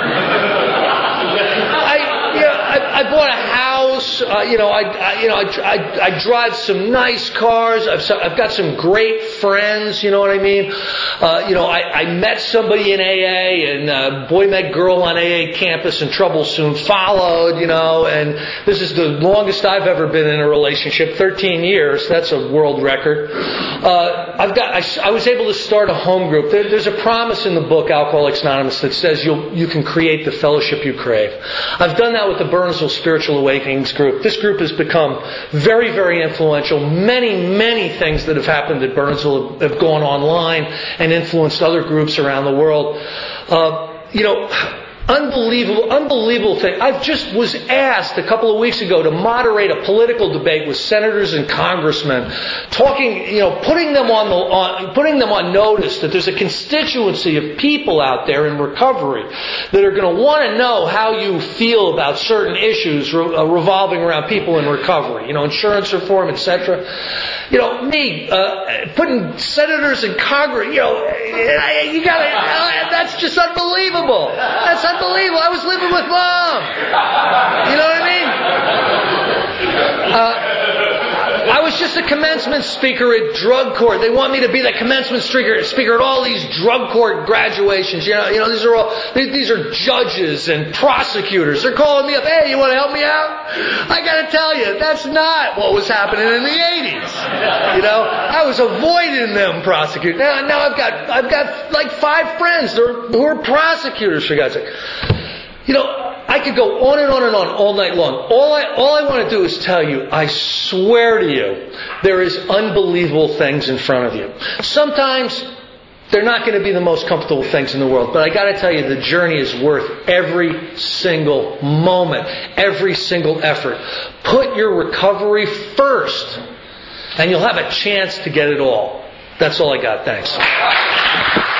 [SPEAKER 2] I, you know, I, I bought a house. Uh, you know, I, I you know, I, I, I drive some nice cars. I've, I've got some great friends. You know what I mean? Uh, you know, I, I met somebody in A A, and uh, boy met girl on A A campus, and trouble soon followed. You know, and this is the longest I've ever been in a relationship, thirteen years. That's a world record. Uh, I've got. I, I was able to start a home group. There, there's a promise in the book Alcoholics Anonymous that says you'll you can create the fellowship you crave. I've done that with the Burnsville Spiritual Awakenings group. This group has become very, very influential. Many, many things that have happened at Burnsville have, have gone online and influenced other groups around the world. Uh, you know, Unbelievable, unbelievable thing. I just was asked a couple of weeks ago to moderate a political debate with senators and congressmen, talking, you know, putting them on the, on, putting them on notice that there's a constituency of people out there in recovery that are going to want to know how you feel about certain issues re- uh, revolving around people in recovery. You know, insurance reform, et cetera. You know, me uh, putting senators and Congress. You know, you got to. Uh, that's just unbelievable. That's unbelievable. Unbelievable. I was living with Mom. You know what I mean? Uh, I was just a commencement speaker at drug court. They want me to be the commencement speaker, speaker at all these drug court graduations. You know, you know, these are all these are judges and prosecutors. They're calling me up. Hey, you want to help me out? I got to tell you, that's not what was happening in the eighties. You know, I was avoiding them prosecutors. Now, now I've got I've got like five friends who are, who are prosecutors, for God's sake. You know, I could go on and on and on all night long. All I, all I want to do is tell you, I swear to you, there is unbelievable things in front of you. Sometimes they're not going to be the most comfortable things in the world, but I got to tell you, the journey is worth every single moment, every single effort. Put your recovery first, and you'll have a chance to get it all. That's all I got. Thanks.